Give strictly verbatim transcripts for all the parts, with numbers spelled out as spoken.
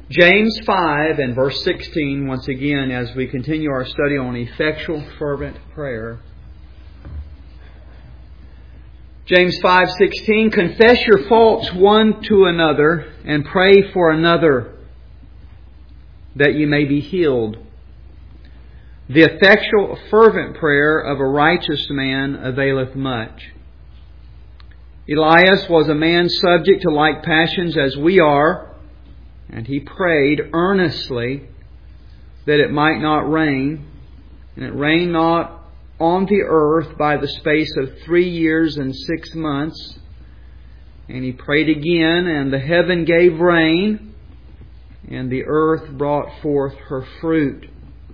James five and verse sixteen, once again, as we continue our study on effectual, fervent prayer. James five sixteen, confess your faults one to another and pray for another that you may be healed. The effectual, fervent prayer of a righteous man availeth much. Elias was a man subject to like passions as we are, and he prayed earnestly that it might not rain, and it rained not on the earth by the space of three years and six months. And he prayed again, and the heaven gave rain, and the earth brought forth her fruit.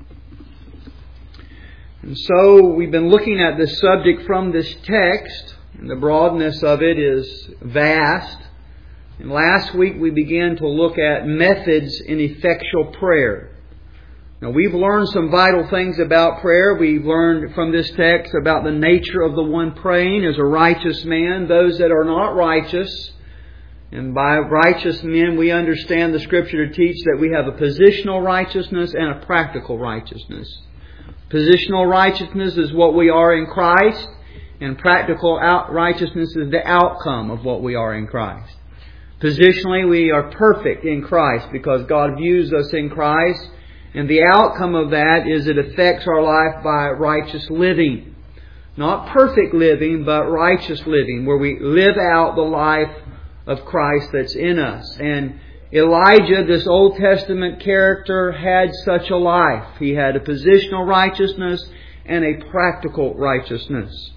And so we've been looking at this subject from this text, and the broadness of it is vast. And last week we began to look at methods in effectual prayer. Now we've learned some vital things about prayer. We've learned from this text about the nature of the one praying as a righteous man, those that are not righteous. And by righteous men we understand the Scripture to teach that we have a positional righteousness and a practical righteousness. Positional righteousness is what we are in Christ, and practical out righteousness is the outcome of what we are in Christ. Positionally, we are perfect in Christ because God views us in Christ. And the outcome of that is it affects our life by righteous living. Not perfect living, but righteous living, where we live out the life of Christ that's in us. And Elijah, this Old Testament character, had such a life. He had a positional righteousness and a practical righteousness.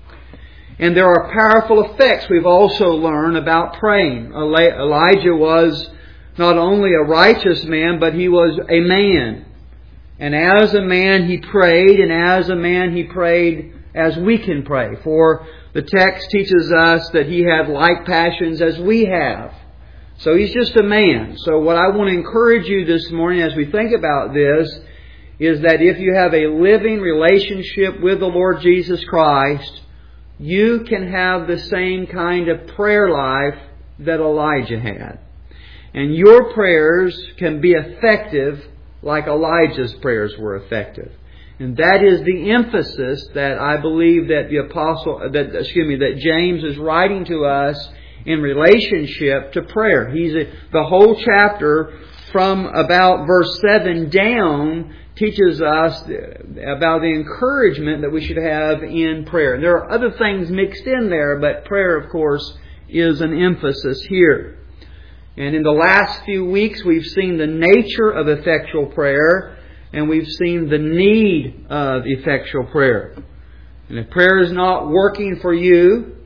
And there are powerful effects we've also learned about praying. Elijah was not only a righteous man, but he was a man. And as a man he prayed, and as a man he prayed as we can pray. For the text teaches us that he had like passions as we have. So he's just a man. So what I want to encourage you this morning as we think about this is that if you have a living relationship with the Lord Jesus Christ, you can have the same kind of prayer life that Elijah had. And your prayers can be effective like Elijah's prayers were effective. And that is the emphasis that I believe that the apostle, that excuse me, that James is writing to us in relationship to prayer. He's a, the whole chapter from about verse seven down teaches us about the encouragement that we should have in prayer. There are other things mixed in there, but prayer, of course, is an emphasis here. And in the last few weeks, we've seen the nature of effectual prayer, and we've seen the need of effectual prayer. And if prayer is not working for you,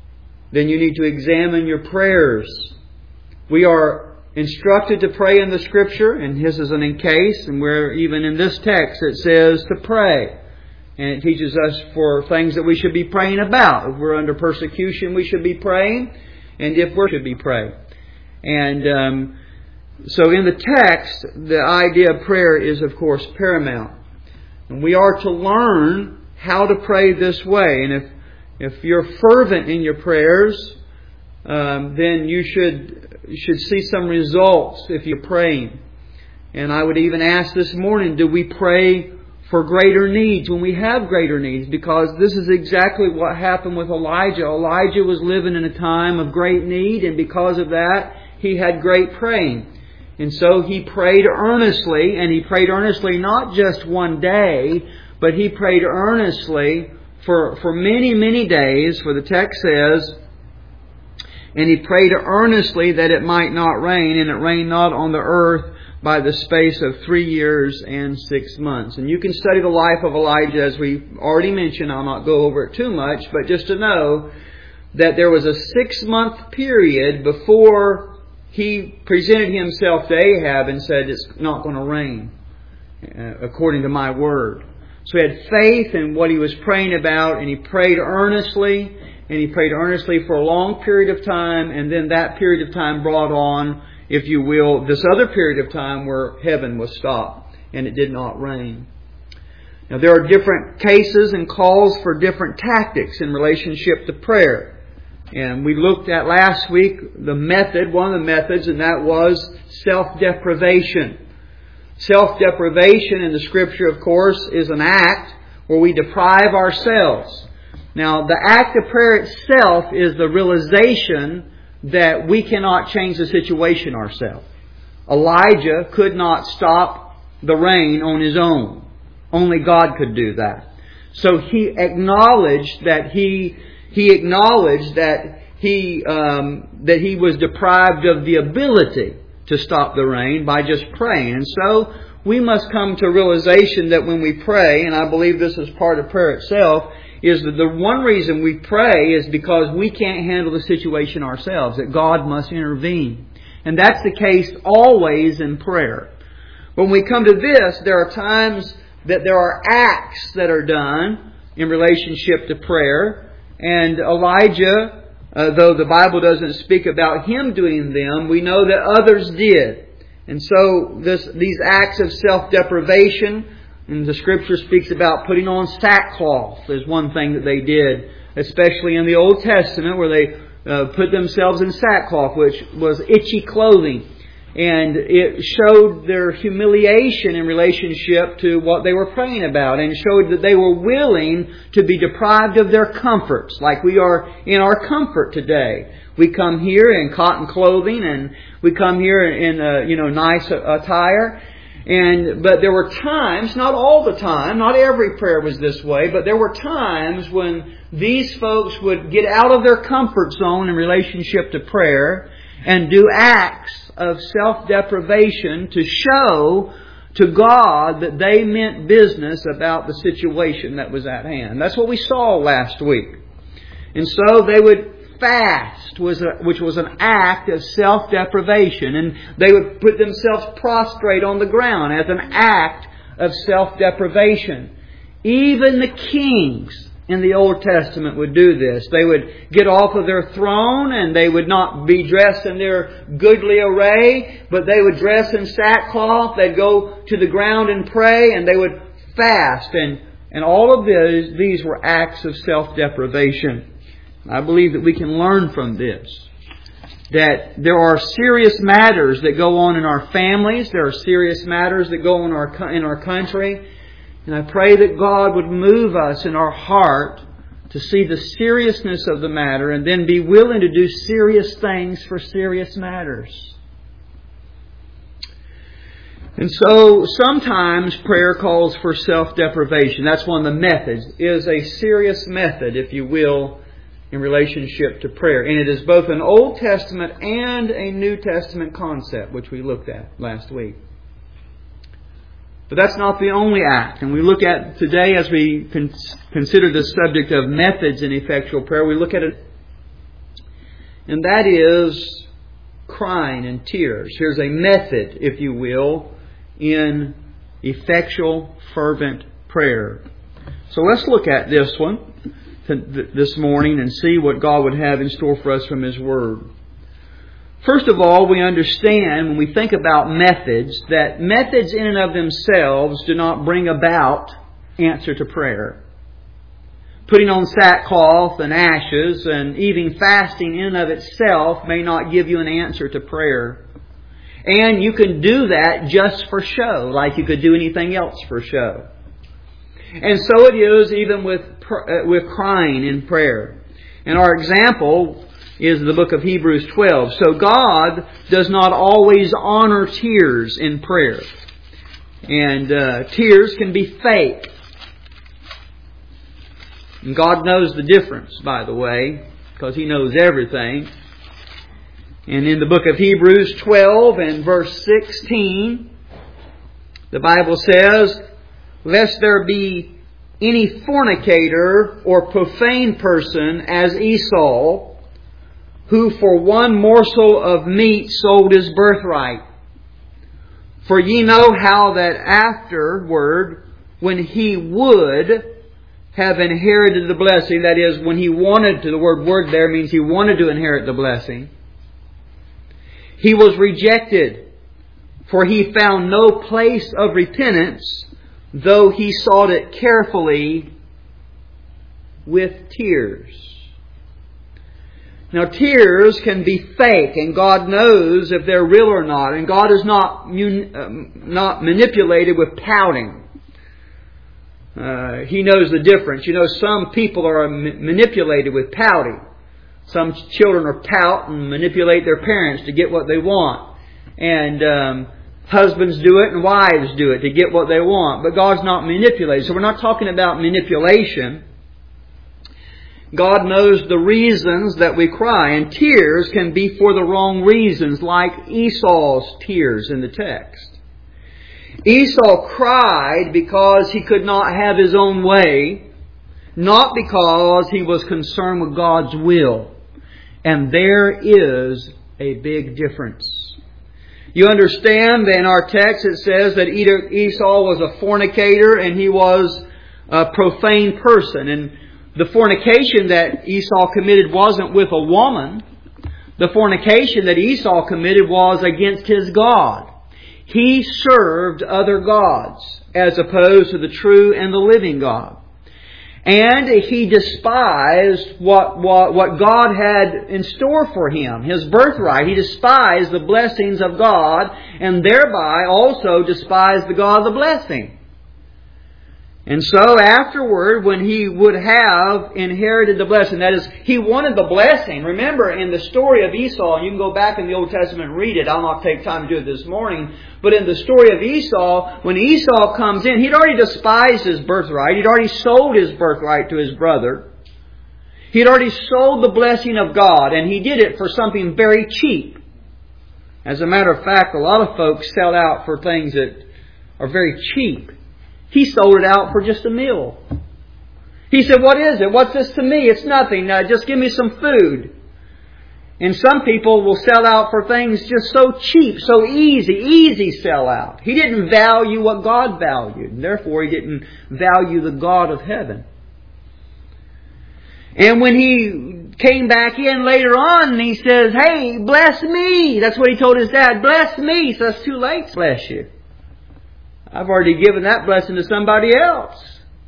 then you need to examine your prayers. We are instructed to pray in the Scripture, and this is an encase, and we're even in this text it says to pray. And it teaches us for things that we should be praying about. If we're under persecution, we should be praying, and if we should be praying. And um, so in the text, the idea of prayer is, of course, paramount. And we are to learn how to pray this way. And if if you're fervent in your prayers, um, then you should you should see some results if you're praying. And I would even ask this morning, do we pray for greater needs when we have greater needs? Because this is exactly what happened with Elijah. Elijah was living in a time of great need, and because of that, he had great praying. And so he prayed earnestly, and he prayed earnestly not just one day, but he prayed earnestly for, for many, many days. For the text says, and he prayed earnestly that it might not rain, and it rained not on the earth by the space of three years and six months. And you can study the life of Elijah, as we already mentioned. I'll not go over it too much, but just to know that there was a six-month period before he presented himself to Ahab and said, it's not going to rain, uh, according to my word. So he had faith in what he was praying about, and he prayed earnestly, and he prayed earnestly for a long period of time, and then that period of time brought on, if you will, this other period of time where heaven was stopped and it did not rain. Now there are different cases and calls for different tactics in relationship to prayer. And we looked at last week the method, one of the methods, and that was self-deprivation. Self-deprivation in the Scripture, of course, is an act where we deprive ourselves. Now, the act of prayer itself is the realization that we cannot change the situation ourselves. Elijah could not stop the rain on his own. Only God could do that. So he acknowledged that he he acknowledged that he um, that he was deprived of the ability to stop the rain by just praying. And so we must come to realization that when we pray, and I believe this is part of prayer itself, is that the one reason we pray is because we can't handle the situation ourselves, that God must intervene. And that's the case always in prayer. When we come to this, there are times that there are acts that are done in relationship to prayer. And Elijah, uh, though the Bible doesn't speak about him doing them, we know that others did. And so this, these acts of self-deprivation, and the Scripture speaks about putting on sackcloth as one thing that they did, especially in the Old Testament, where they uh, put themselves in sackcloth, which was itchy clothing. And it showed their humiliation in relationship to what they were praying about, and showed that they were willing to be deprived of their comforts, like we are in our comfort today. We come here in cotton clothing, and we come here in uh, you know nice attire. And but there were times, not all the time, not every prayer was this way, but there were times when these folks would get out of their comfort zone in relationship to prayer and do acts of self-deprivation to show to God that they meant business about the situation that was at hand. That's what we saw last week. And so they would fast, was a, which was an act of self-deprivation. And they would put themselves prostrate on the ground as an act of self-deprivation. Even the kings in the Old Testament would do this. They would get off of their throne, and they would not be dressed in their goodly array, but they would dress in sackcloth. They'd go to the ground and pray, and they would fast. And, and all of these, these were acts of self-deprivation. I believe that we can learn from this, that there are serious matters that go on in our families. There are serious matters that go on in our, in our country. And I pray that God would move us in our heart to see the seriousness of the matter and then be willing to do serious things for serious matters. And so sometimes prayer calls for self-deprivation. That's one of the methods, is a serious method, if you will, in relationship to prayer. And it is both an Old Testament and a New Testament concept, which we looked at last week. But that's not the only act. And we look at today, as we con- consider the subject of methods in effectual prayer, we look at it, and that is crying and tears. Here's a method, if you will, in effectual, fervent prayer. So let's look at this one this morning and see what God would have in store for us from His Word. First of all, we understand when we think about methods that methods in and of themselves do not bring about answer to prayer. Putting on sackcloth and ashes and even fasting in and of itself may not give you an answer to prayer. And you can do that just for show, like you could do anything else for show. And so it is even with with crying in prayer. And our example is the book of Hebrews twelve. So God does not always honor tears in prayer. And uh, tears can be fake. And God knows the difference, by the way, because He knows everything. And in the book of Hebrews twelve and verse sixteen, the Bible says, "Lest there be any fornicator or profane person as Esau, who for one morsel of meat sold his birthright. For ye know how that afterward, when he would have inherited the blessing," that is, when he wanted to, the word word there means he wanted to inherit the blessing, "he was rejected, for he found no place of repentance, though he sought it carefully with tears." Now, tears can be fake, and God knows if they're real or not. And God is not um, not manipulated with pouting. Uh, he knows the difference. You know, some people are manipulated with pouting. Some children are pout and manipulate their parents to get what they want. And um, husbands do it and wives do it to get what they want. But God's not manipulated. So we're not talking about manipulation. God knows the reasons that we cry. And tears can be for the wrong reasons, like Esau's tears in the text. Esau cried because he could not have his own way, not because he was concerned with God's will. And there is a big difference. You understand that in our text it says that Esau was a fornicator and he was a profane person. And the fornication that Esau committed wasn't with a woman. The fornication that Esau committed was against his God. He served other gods as opposed to the true and the living God. And he despised what, what, what God had in store for him, his birthright. He despised the blessings of God and thereby also despised the God of the blessing. And so afterward, when he would have inherited the blessing, that is, he wanted the blessing. Remember, in the story of Esau, and you can go back in the Old Testament and read it. I'll not take time to do it this morning. But in the story of Esau, when Esau comes in, he'd already despised his birthright. He'd already sold his birthright to his brother. He'd already sold the blessing of God, and he did it for something very cheap. As a matter of fact, a lot of folks sell out for things that are very cheap. He sold it out for just a meal. He said, "What is it? What's this to me? It's nothing. Uh, just give me some food." And some people will sell out for things just so cheap, so easy, easy sell out. He didn't value what God valued. And therefore, he didn't value the God of heaven. And when he came back in later on and he says, "Hey, bless me." That's what he told his dad. "Bless me." He says, "It's too late to bless you. I've already given that blessing to somebody else."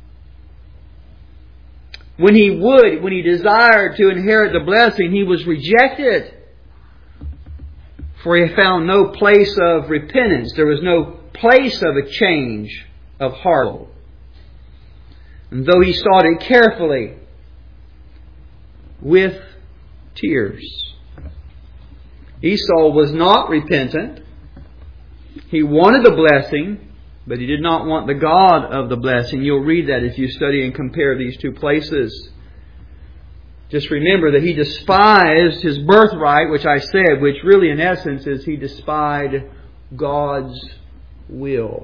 When he would, when he desired to inherit the blessing, he was rejected. For he found no place of repentance. There was no place of a change of heart. And though he sought it carefully, with tears. Esau was not repentant. He wanted the blessing, but he did not want the God of the blessing. You'll read that if you study and compare these two places. Just remember that he despised his birthright, which I said, which really in essence is he despised God's will.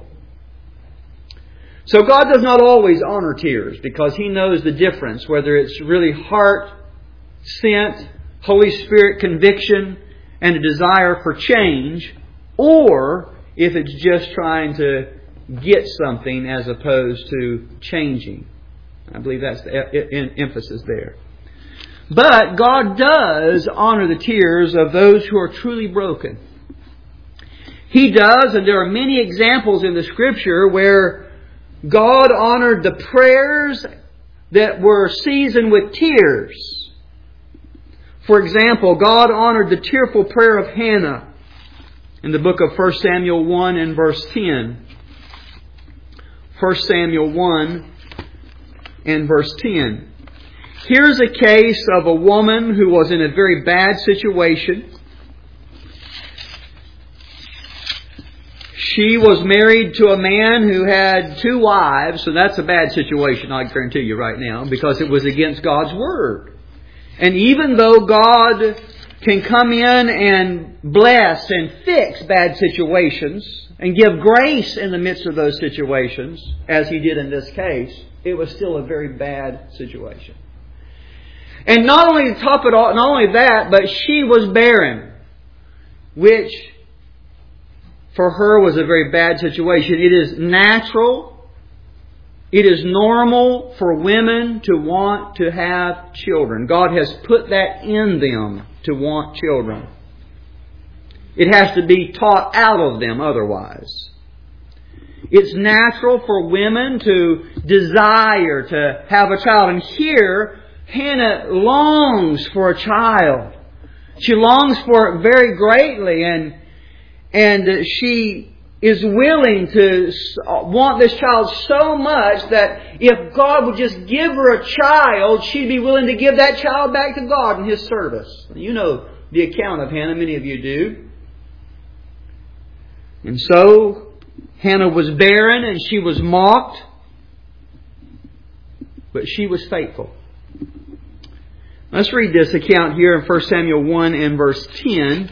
So God does not always honor tears because He knows the difference, whether it's really heart-sent, Holy Spirit conviction, and a desire for change, or if it's just trying to get something as opposed to changing. I believe that's the emphasis there. But God does honor the tears of those who are truly broken. He does, and there are many examples in the Scripture where God honored the prayers that were seasoned with tears. For example, God honored the tearful prayer of Hannah in the book of First Samuel one and verse ten. First Samuel one and verse ten. Here's a case of a woman who was in a very bad situation. She was married to a man who had two wives, so that's a bad situation, I guarantee you right now, because it was against God's Word. And even though God can come in and bless and fix bad situations and give grace in the midst of those situations, as He did in this case, it was still a very bad situation. And not only to top it all, not only that, but she was barren, which for her was a very bad situation. It is natural, it is normal for women to want to have children. God has put that in them to want children. It has to be taught out of them otherwise. It's natural for women to desire to have a child. And here, Hannah longs for a child. She longs for it very greatly, and and she is willing to want this child so much that if God would just give her a child, she'd be willing to give that child back to God in His service. You know the account of Hannah, many of you do. And so, Hannah was barren and she was mocked, but she was faithful. Let's read this account here in First Samuel one and verse ten.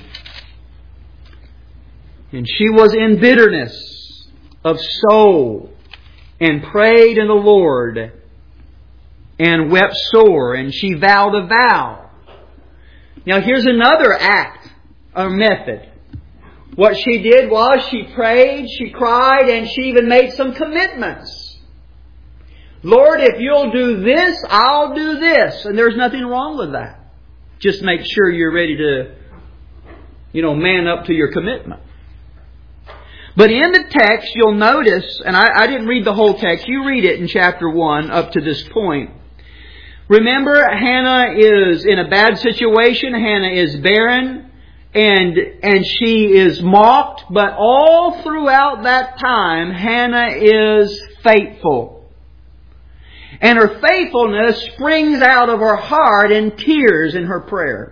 And she was in bitterness of soul, and prayed in the Lord, and wept sore, and she vowed a vow. Now here's another act, or method. What she did was she prayed, she cried, and she even made some commitments. Lord, if you'll do this, I'll do this. And there's nothing wrong with that. Just make sure you're ready to, you know, man up to your commitment. But in the text, you'll notice, and I, I didn't read the whole text, you read it in chapter one up to this point. Remember, Hannah is in a bad situation. Hannah is barren, and, and she is mocked. But all throughout that time, Hannah is faithful. And her faithfulness springs out of her heart in tears in her prayer.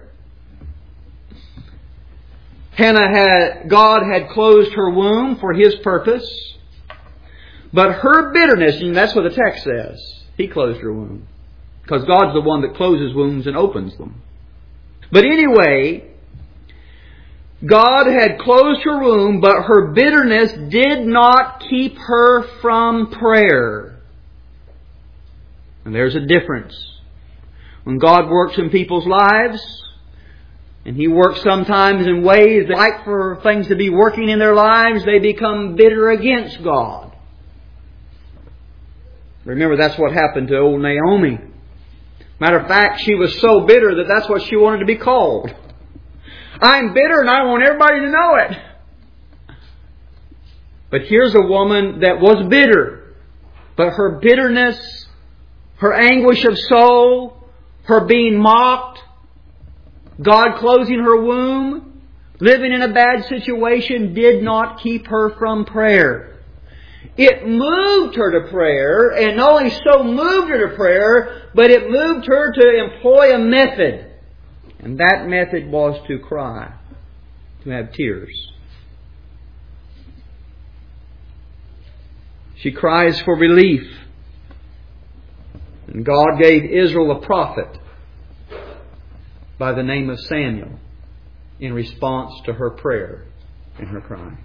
Hannah had, God had closed her womb for His purpose. But her bitterness, and that's what the text says, He closed her womb. Because God's the one that closes wombs and opens them. But anyway, God had closed her womb, but her bitterness did not keep her from prayer. And there's a difference. When God works in people's lives, and He works sometimes in ways that like for things to be working in their lives, they become bitter against God. Remember, that's what happened to old Naomi. Matter of fact, she was so bitter that that's what she wanted to be called. I'm bitter and I want everybody to know it. But here's a woman that was bitter. But her bitterness, her anguish of soul, her being mocked, God closing her womb, living in a bad situation, did not keep her from prayer. It moved her to prayer, and not only so moved her to prayer, but it moved her to employ a method. And that method was to cry, to have tears. She cries for relief. And God gave Israel a prophet by the name of Samuel in response to her prayer and her cry.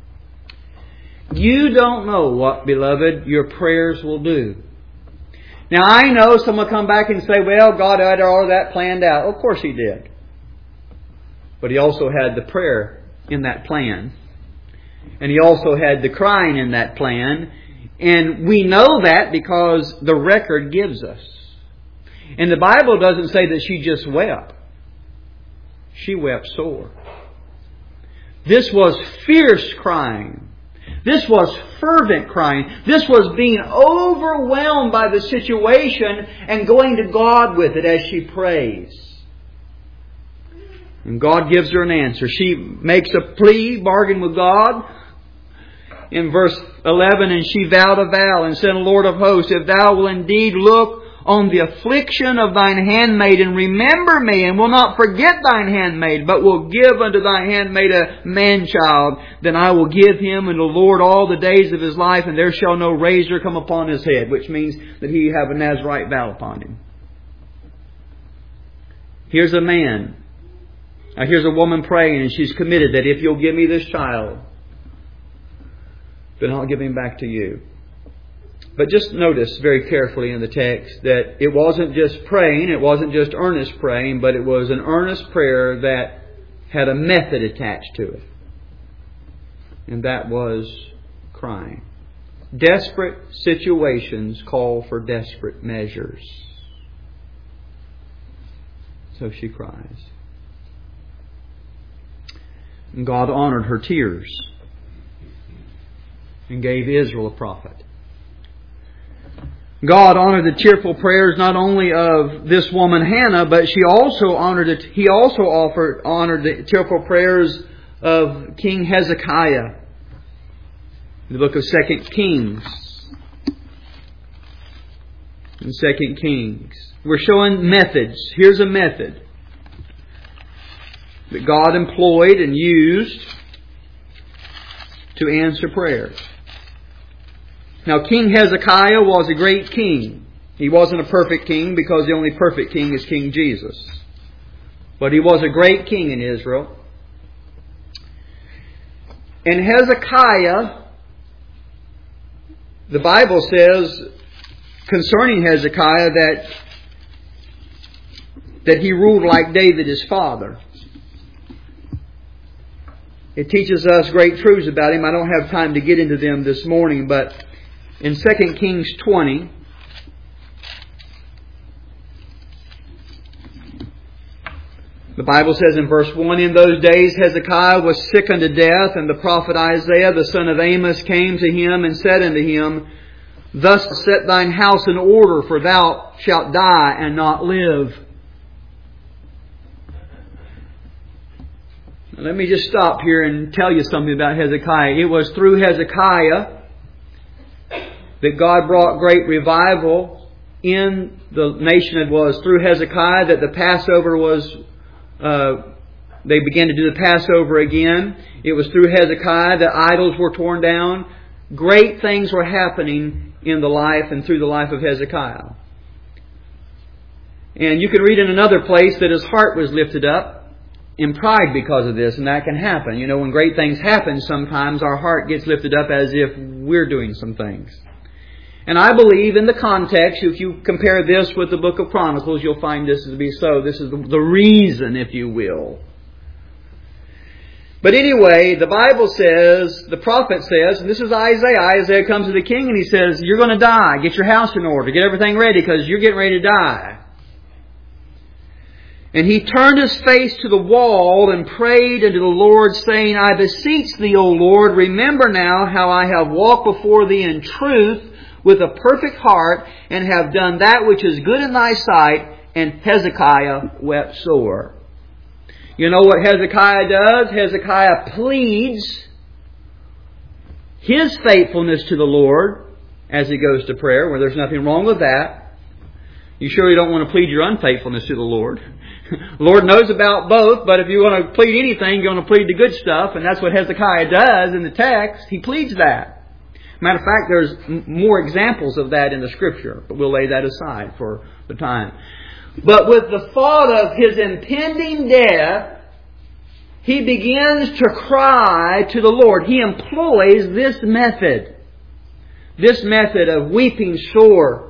You don't know what, beloved, your prayers will do. Now I know someone will come back and say, well, God had all that planned out. Of course He did. But He also had the prayer in that plan. And He also had the crying in that plan. And we know that because the record gives us. And the Bible doesn't say that she just wept. She wept sore. This was fierce crying. This was fervent crying. This was being overwhelmed by the situation and going to God with it as she prays. And God gives her an answer. She makes a plea, bargain with God. In verse eleven, and she vowed a vow and said, Lord of hosts, if Thou will indeed look on the affliction of Thine handmaid, and remember me, and will not forget Thine handmaid, but will give unto Thy handmaid a man-child, then I will give him unto the Lord all the days of his life, and there shall no razor come upon his head, which means that he have a Nazirite vow upon him. Here's a man. Now here's a woman praying, and she's committed that if you'll give me this child, then I'll give him back to you. But just notice very carefully in the text that it wasn't just praying, it wasn't just earnest praying, but it was an earnest prayer that had a method attached to it. And that was crying. Desperate situations call for desperate measures. So she cries. And God honored her tears and gave Israel a prophet. God honored the cheerful prayers not only of this woman Hannah, but she also honored it. He also offered honored the cheerful prayers of King Hezekiah. In the book of Second Kings. In Second Kings, we're showing methods. Here's a method that God employed and used to answer prayer. Now, King Hezekiah was a great king. He wasn't a perfect king because the only perfect king is King Jesus. But he was a great king in Israel. And Hezekiah, the Bible says concerning Hezekiah that, that he ruled like David his father. It teaches us great truths about him. I don't have time to get into them this morning, but in Second Kings twenty, the Bible says in verse one, "In those days Hezekiah was sick unto death, and the prophet Isaiah the son of Amos came to him and said unto him, Thus set thine house in order, for thou shalt die and not live." Now, let me just stop here and tell you something about Hezekiah. It was through Hezekiah that God brought great revival in the nation. It was through Hezekiah that the Passover was, uh, they began to do the Passover again. It was through Hezekiah that idols were torn down. Great things were happening in the life and through the life of Hezekiah. And you can read in another place that his heart was lifted up in pride because of this, and that can happen. You know, when great things happen, sometimes our heart gets lifted up as if we're doing some things. And I believe in the context, if you compare this with the book of Chronicles, you'll find this to be so. This is the reason, if you will. But anyway, the Bible says, the prophet says, and this is Isaiah. Isaiah comes to the king and he says, "You're going to die. Get your house in order. Get everything ready because you're getting ready to die." And he turned his face to the wall and prayed unto the Lord, saying, "I beseech thee, O Lord, remember now how I have walked before thee in truth with a perfect heart, and have done that which is good in thy sight." And Hezekiah wept sore. You know what Hezekiah does? Hezekiah pleads his faithfulness to the Lord as he goes to prayer, where there's nothing wrong with that. You surely don't want to plead your unfaithfulness to the Lord. The Lord knows about both, but if you want to plead anything, you want to plead the good stuff, and that's what Hezekiah does in the text. He pleads that. Matter of fact, there's m- more examples of that in the Scripture, but we'll lay that aside for the time. But with the thought of his impending death, he begins to cry to the Lord. He employs this method. This method of weeping sore.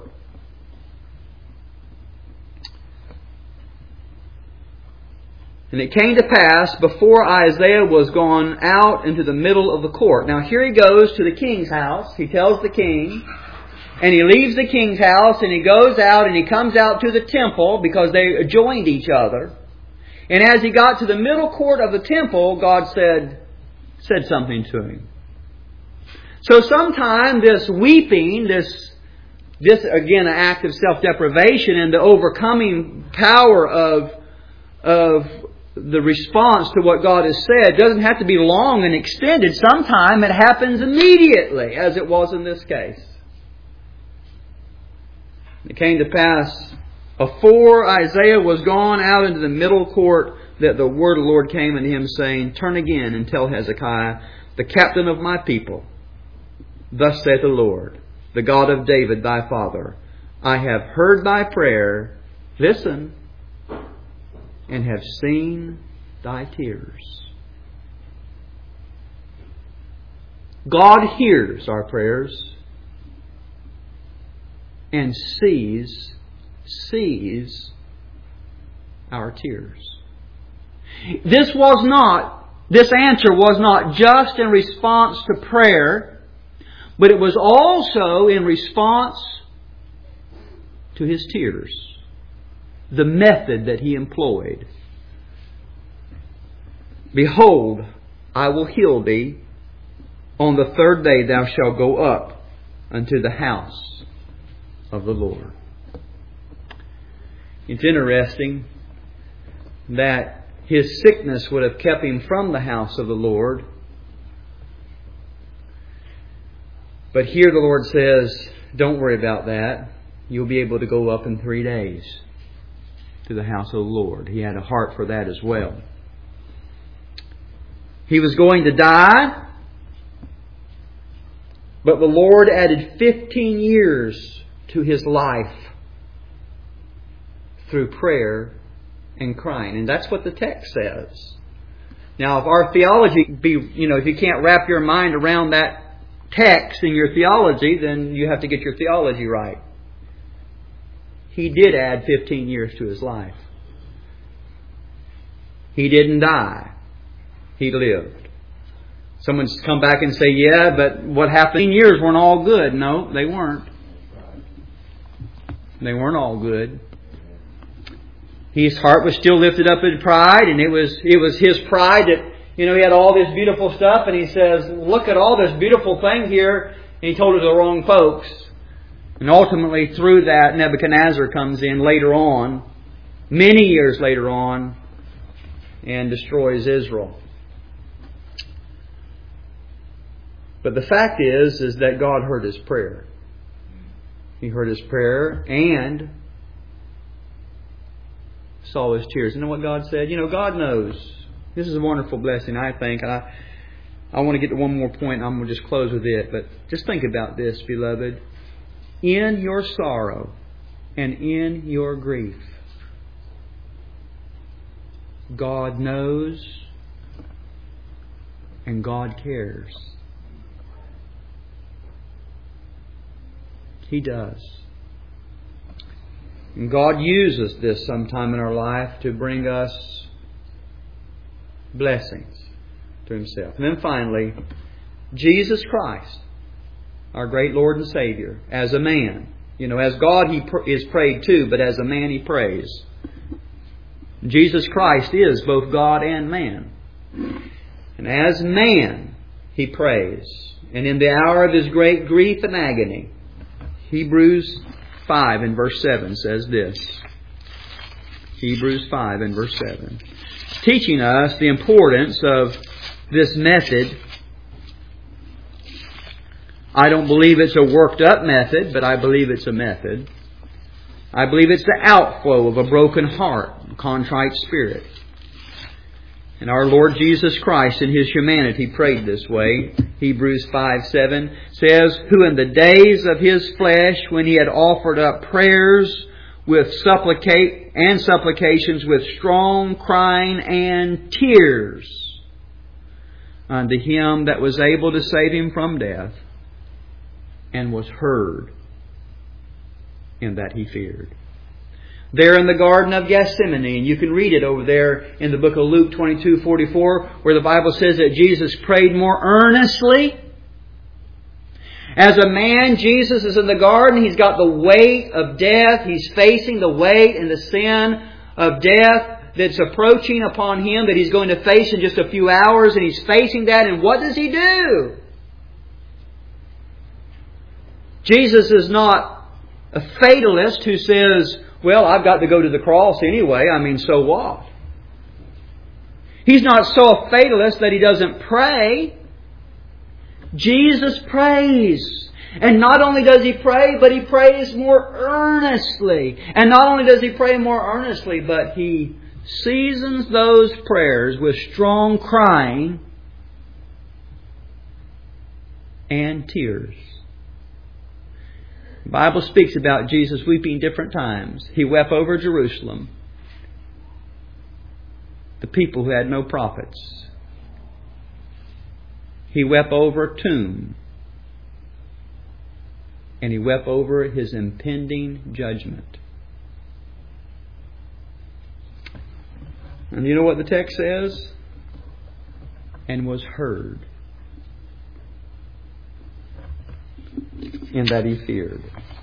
And it came to pass, before Isaiah was gone out into the middle of the court. Now here he goes to the king's house. He tells the king. And he leaves the king's house and he goes out and he comes out to the temple because they adjoined each other. And as he got to the middle court of the temple, God said, said something to him. So sometime this weeping, this, this again an act of self-deprivation and the overcoming power of, of the response to what God has said doesn't have to be long and extended. Sometime it happens immediately, as it was in this case. It came to pass, afore Isaiah was gone out into the middle court, that the word of the Lord came unto him, saying, Turn again and tell Hezekiah, the captain of my people, Thus saith the Lord, the God of David thy father, I have heard thy prayer, listen, and have seen thy tears. God hears our prayers and sees, sees our tears. This was not, this answer was not just in response to prayer, but it was also in response to his tears. The method that he employed. Behold, I will heal thee. On the third day thou shalt go up unto the house of the Lord. It's interesting that his sickness would have kept him from the house of the Lord. But here the Lord says, don't worry about that. You'll be able to go up in three days to the house of the Lord. He had a heart for that as well. He was going to die, but the Lord added fifteen years to his life through prayer and crying. And that's what the text says. Now, if our theology be, you know, if you can't wrap your mind around that text in your theology, then you have to get your theology right. He did add fifteen years to his life. He didn't die. He lived. Someone's come back and say, yeah, but what happened? fifteen years weren't all good. No, they weren't. They weren't all good. His heart was still lifted up in pride, and it was it was his pride that, you know, he had all this beautiful stuff, and he says, look at all this beautiful thing here, and he told it to the wrong folks. And ultimately, through that, Nebuchadnezzar comes in later on, many years later on, and destroys Israel. But the fact is, is that God heard his prayer. He heard his prayer and saw his tears. You know what God said? You know, God knows. This is a wonderful blessing, I think. I, I want to get to one more point, and I'm going to just close with it. But just think about this, beloved. In your sorrow and in your grief, God knows and God cares. He does. And God uses this sometime in our life to bring us blessings to Himself. And then finally, Jesus Christ, our great Lord and Savior, as a man. You know, as God He pr- is prayed to, but as a man He prays. Jesus Christ is both God and man. And as man, He prays. And in the hour of His great grief and agony, Hebrews five and verse seven says this. Hebrews five and verse seven. Teaching us the importance of this method. I don't believe it's a worked up method, but I believe it's a method. I believe it's the outflow of a broken heart, a contrite spirit. And our Lord Jesus Christ in His humanity prayed this way. Hebrews five seven says, who in the days of His flesh, when He had offered up prayers with supplicate and supplications with strong crying and tears unto Him that was able to save him from death, and was heard in that He feared. There in the Garden of Gethsemane, and you can read it over there in the book of Luke twenty-two forty-four, where the Bible says that Jesus prayed more earnestly. As a man, Jesus is in the garden. He's got the weight of death. He's facing the weight and the sin of death that's approaching upon Him, that He's going to face in just a few hours. And He's facing that. And what does He do? Jesus is not a fatalist who says, well, I've got to go to the cross anyway. I mean, so what? He's not so a fatalist that He doesn't pray. Jesus prays. And not only does He pray, but He prays more earnestly. And not only does He pray more earnestly, but He seasons those prayers with strong crying and tears. The Bible speaks about Jesus weeping different times. He wept over Jerusalem, the people who had no prophets. He wept over a tomb. And He wept over His impending judgment. And you know what the text says? And was heard. In that He feared.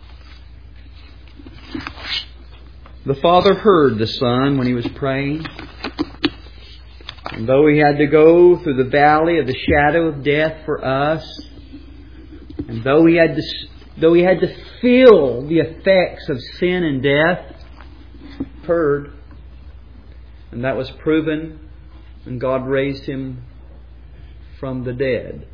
The Father heard the Son when He was praying. And though He had to go through the valley of the shadow of death for us, and though He had to though he had to feel the effects of sin and death, heard. And that was proven, and God raised him from the dead.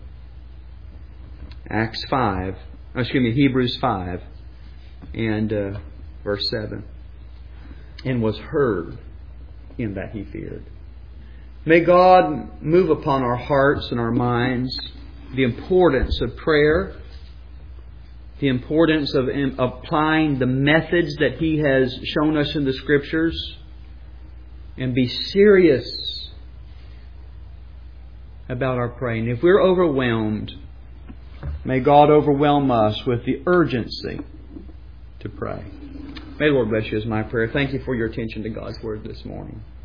Acts five, excuse me, Hebrews five and uh, verse seven. And was heard in that he feared. May God move upon our hearts and our minds the importance of prayer, the importance of applying the methods that He has shown us in the Scriptures, and be serious about our praying. If we're overwhelmed, may God overwhelm us with the urgency to pray. May the Lord bless you is my prayer. Thank you for your attention to God's Word this morning.